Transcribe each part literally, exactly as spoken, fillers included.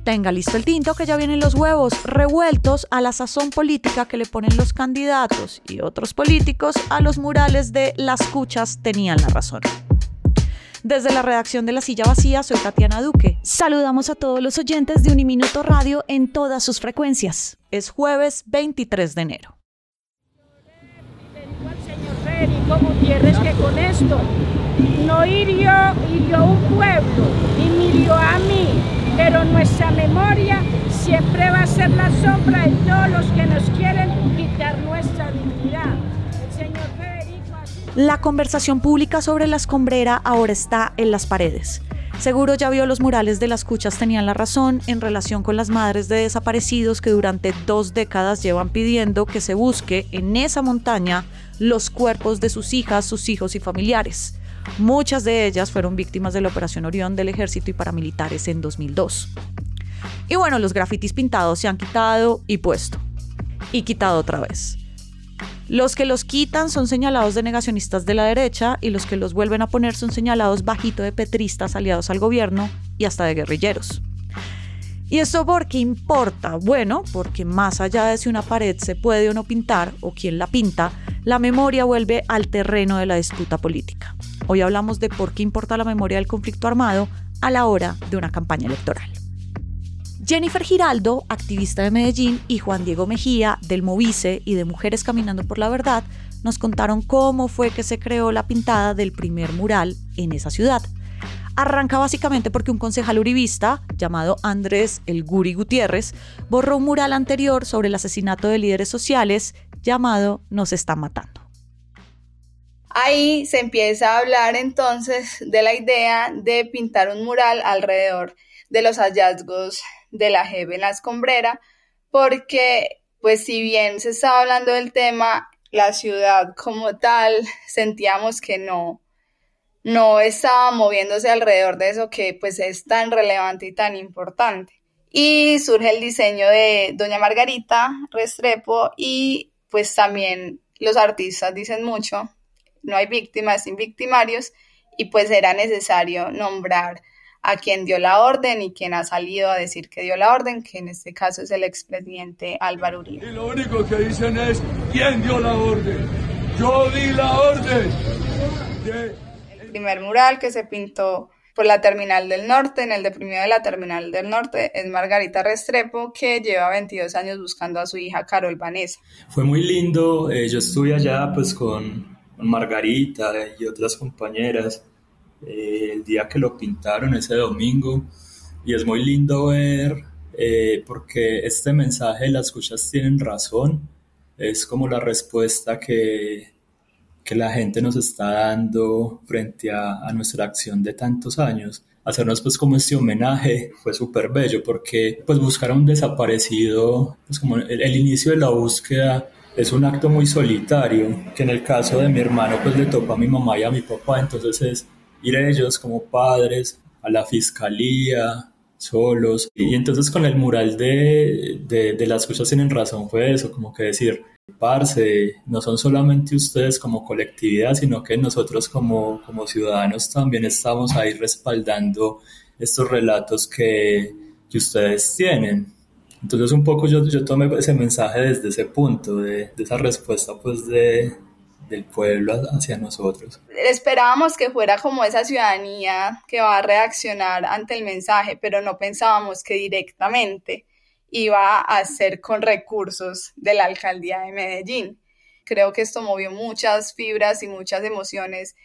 tenga listo el tinto que ya vienen los huevos revueltos a la sazón política que le ponen los candidatos y otros políticos a los murales de Las Cuchas tenían la razón. Desde la redacción de La Silla Vacía, soy Tatiana Duque. Saludamos a todos los oyentes de Uniminuto Radio en todas sus frecuencias. Es jueves veintitrés de enero. Le digo al señor Federico Gutiérrez que con esto no hirió, hirió un pueblo y me hirió a mí, pero nuestra memoria siempre va a ser la sombra de todos los que nos quieren quitar nuestra dignidad. El señor Federico... La conversación pública sobre la escombrera ahora está en las paredes. Seguro ya vio los murales de Las Cuchas tenían la razón en relación con las madres de desaparecidos que durante dos décadas llevan pidiendo que se busque en esa montaña los cuerpos de sus hijas, sus hijos y familiares. Muchas de ellas fueron víctimas de la Operación Orión del Ejército y paramilitares en dos mil dos. Y bueno, los grafitis pintados se han quitado y puesto. Y quitado otra vez. Los que los quitan son señalados de negacionistas de la derecha y los que los vuelven a poner son señalados bajito de petristas aliados al gobierno y hasta de guerrilleros. ¿Y esto por qué importa? Bueno, porque más allá de si una pared se puede o no pintar o quién la pinta, la memoria vuelve al terreno de la disputa política. Hoy hablamos de por qué importa la memoria del conflicto armado a la hora de una campaña electoral. Jennifer Giraldo, activista de Medellín, y Juan Diego Mejía, del Movice y de Mujeres Caminando por la Verdad, nos contaron cómo fue que se creó la pintada del primer mural en esa ciudad. Arranca básicamente porque un concejal uribista, llamado Andrés El Guri Gutiérrez, borró un mural anterior sobre el asesinato de líderes sociales llamado Nos están matando. Ahí se empieza a hablar entonces de la idea de pintar un mural alrededor de los hallazgos de la J E P en la escombrera, porque pues si bien se estaba hablando del tema, la ciudad como tal sentíamos que no, no estaba moviéndose alrededor de eso que pues es tan relevante y tan importante. Y surge el diseño de doña Margarita Restrepo y pues también los artistas dicen mucho, no hay víctimas sin victimarios, y pues era necesario nombrar a quien dio la orden y quien ha salido a decir que dio la orden, que en este caso es el expresidente Álvaro Uribe. Y lo único que dicen es, ¿quién dio la orden? Yo di la orden. De... El primer mural que se pintó por la Terminal del Norte, en el deprimido de la Terminal del Norte, es Margarita Restrepo, que lleva veintidós años buscando a su hija Carol Vanessa. Fue muy lindo, eh, yo estuve allá pues con Margarita y otras compañeras, Eh, el día que lo pintaron, ese domingo, y es muy lindo ver eh, porque este mensaje de Las Cuchas tienen razón, es como la respuesta que, que la gente nos está dando frente a, a nuestra acción de tantos años. Hacernos pues como este homenaje fue súper bello porque pues buscar a un desaparecido, pues como el, el inicio de la búsqueda es un acto muy solitario, que en el caso de mi hermano pues le tocó a mi mamá y a mi papá, entonces es ir a ellos como padres a la fiscalía, solos. Y entonces con el mural de, de, de Las Cuchas tienen razón fue eso, como que decir, parce, no son solamente ustedes como colectividad, sino que nosotros como, como ciudadanos también estamos ahí respaldando estos relatos que, que ustedes tienen. Entonces un poco yo, yo tomé ese mensaje desde ese punto, de, de esa respuesta pues de... del pueblo hacia nosotros. Esperábamos que fuera como esa ciudadanía que va a reaccionar ante el mensaje, pero no pensábamos que directamente iba a ser con recursos de la alcaldía de Medellín. Creo que esto movió muchas fibras y muchas emociones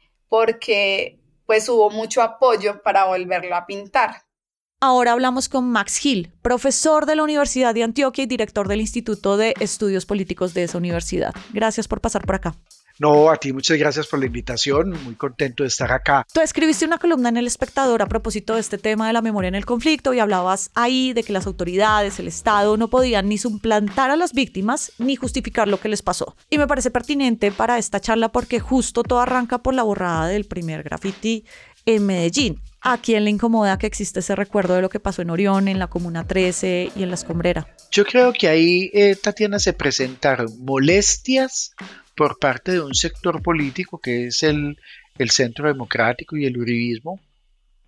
porque pues hubo mucho apoyo para volverlo a pintar. Ahora hablamos con Max Gil, profesor de la Universidad de Antioquia y director del Instituto de Estudios Políticos de esa universidad. Gracias por pasar por acá. No, a ti muchas gracias por la invitación, muy contento de estar acá. Tú escribiste una columna en El Espectador a propósito de este tema de la memoria en el conflicto y hablabas ahí de que las autoridades, el Estado, no podían ni suplantar a las víctimas ni justificar lo que les pasó. Y me parece pertinente para esta charla porque justo todo arranca por la borrada del primer graffiti en Medellín. ¿A quién le incomoda que existe ese recuerdo de lo que pasó en Orión, en la Comuna trece y en la Escombrera? Yo creo que ahí, eh, Tatiana, se presentaron molestias por parte de un sector político que es el, el Centro Democrático y el uribismo,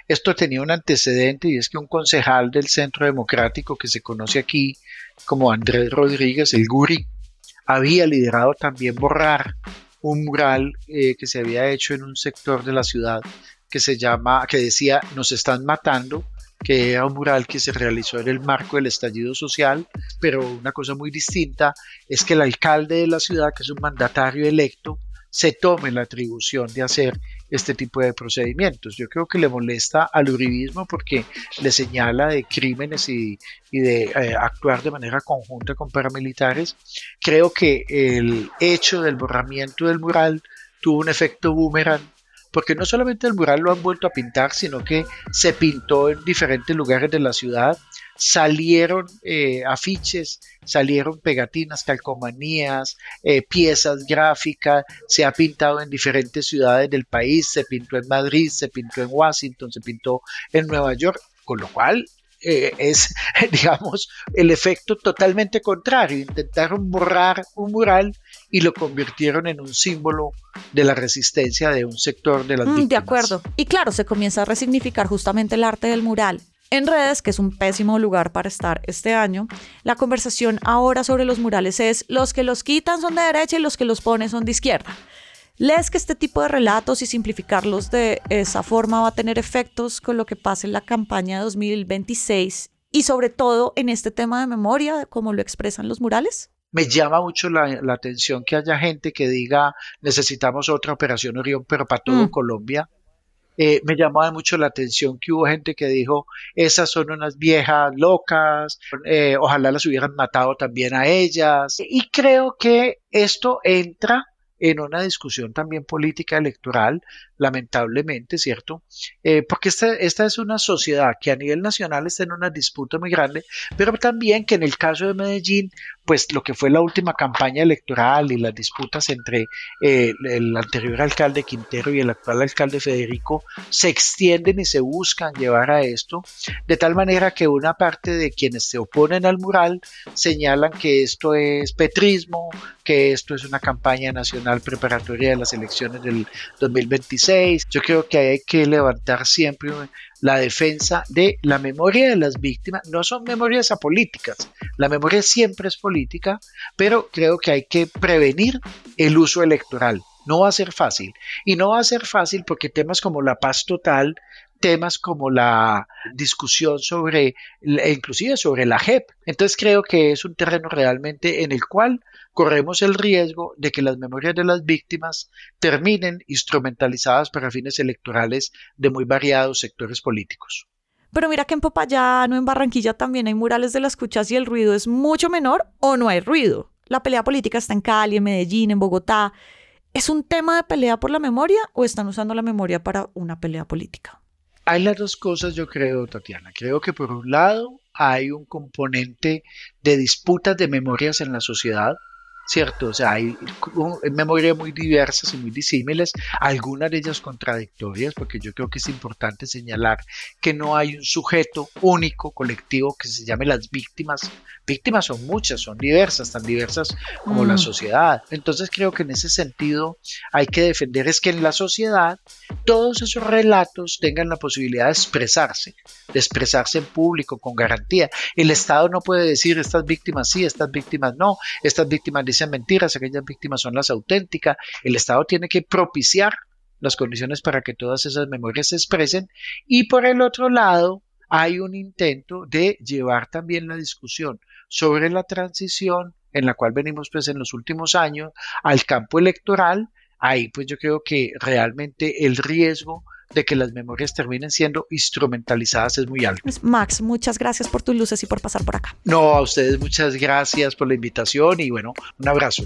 Esto tenía un antecedente y es que un concejal del Centro Democrático que se conoce aquí como Andrés Rodríguez, el Guri, había liderado también borrar un mural eh, que se había hecho en un sector de la ciudad que se llama, que decía "Nos están matando", que era un mural que se realizó en el marco del estallido social, pero una cosa muy distinta es que el alcalde de la ciudad, que es un mandatario electo, se tome la atribución de hacer este tipo de procedimientos. Yo creo que le molesta al uribismo porque le señala de crímenes y, y de eh, actuar de manera conjunta con paramilitares. Creo que el hecho del borramiento del mural tuvo un efecto boomerang, porque no solamente el mural lo han vuelto a pintar, sino que se pintó en diferentes lugares de la ciudad, salieron eh, afiches, salieron pegatinas, calcomanías, eh, piezas gráficas, se ha pintado en diferentes ciudades del país, se pintó en Madrid, se pintó en Washington, se pintó en Nueva York, con lo cual eh, es, digamos, el efecto totalmente contrario. Intentaron borrar un mural y lo convirtieron en un símbolo de la resistencia de un sector de las mm, víctimas. De acuerdo. Y claro, se comienza a resignificar justamente el arte del mural. En redes, que es un pésimo lugar para estar este año, la conversación ahora sobre los murales es: los que los quitan son de derecha y los que los ponen son de izquierda. ¿Lees que este tipo de relatos y simplificarlos de esa forma va a tener efectos con lo que pase en la campaña de dos mil veintiséis y sobre todo en este tema de memoria, como lo expresan los murales? Me llama mucho la, la atención que haya gente que diga necesitamos otra Operación Orión, pero para todo mm. Colombia. Eh, me llamaba mucho la atención que hubo gente que dijo, esas son unas viejas locas, eh, ojalá las hubieran matado también a ellas. Y creo que esto entra en una discusión también política electoral, lamentablemente, ¿cierto? Eh, porque esta, esta es una sociedad que a nivel nacional está en una disputa muy grande, pero también que en el caso de Medellín, pues lo que fue la última campaña electoral y las disputas entre eh, el anterior alcalde Quintero y el actual alcalde Federico se extienden y se buscan llevar a esto, de tal manera que una parte de quienes se oponen al mural señalan que esto es petrismo, que esto es una campaña nacional preparatoria de las elecciones del dos mil veintiséis. Yo creo que hay que levantar siempre la defensa de la memoria de las víctimas. No son memorias apolíticas, la memoria siempre es política, pero creo que hay que prevenir el uso electoral. No va a ser fácil, y no va a ser fácil porque temas como la paz total, temas como la discusión sobre, inclusive sobre la J E P. Entonces creo que es un terreno realmente en el cual corremos el riesgo de que las memorias de las víctimas terminen instrumentalizadas para fines electorales de muy variados sectores políticos. Pero mira que en Popayán o en Barranquilla también hay murales de las cuchas y el ruido es mucho menor o no hay ruido. La pelea política está en Cali, en Medellín, en Bogotá. ¿Es un tema de pelea por la memoria o están usando la memoria para una pelea política? Hay las dos cosas, yo creo, Tatiana. Creo que por un lado hay un componente de disputas de memorias en la sociedad, ¿cierto? O sea, hay memorias muy diversas y muy disímiles, algunas de ellas contradictorias, porque yo creo que es importante señalar que no hay un sujeto único, colectivo, que se llame las víctimas. Víctimas son muchas, son diversas, tan diversas como mm. la sociedad. Entonces creo que en ese sentido hay que defender es que en la sociedad todos esos relatos tengan la posibilidad de expresarse, de expresarse en público con garantía. El Estado no puede decir estas víctimas sí, estas víctimas no, estas víctimas dicen mentiras, aquellas víctimas son las auténticas. El Estado tiene que propiciar las condiciones para que todas esas memorias se expresen, y por el otro lado hay un intento de llevar también la discusión sobre la transición en la cual venimos pues en los últimos años al campo electoral. Ahí pues yo creo que realmente el riesgo de que las memorias terminen siendo instrumentalizadas es muy alto. Max, muchas gracias por tus luces y por pasar por acá. No, a ustedes muchas gracias por la invitación y bueno, un abrazo.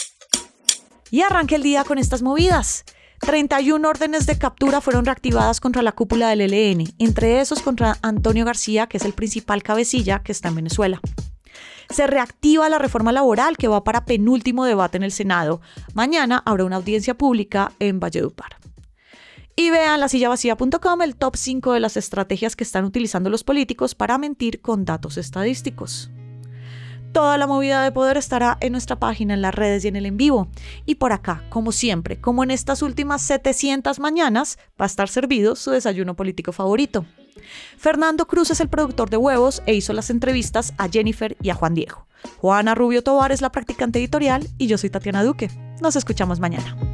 Y arranque el día con estas movidas. treinta y una órdenes de captura fueron reactivadas contra la cúpula del E L N, entre esos contra Antonio García, que es el principal cabecilla que está en Venezuela. Se reactiva la reforma laboral que va para penúltimo debate en el Senado. Mañana habrá una audiencia pública en Valledupar. Y vean la silla vacía punto com el top cinco de las estrategias que están utilizando los políticos para mentir con datos estadísticos. Toda la movida de poder estará en nuestra página, en las redes y en el en vivo. Y por acá, como siempre, como en estas últimas setecientas mañanas, va a estar servido su desayuno político favorito. Fernando Cruz es el productor de Huevos e hizo las entrevistas a Jennifer y a Juan Diego. Juana Rubio Tovar es la practicante editorial y yo soy Tatiana Duque. Nos escuchamos mañana.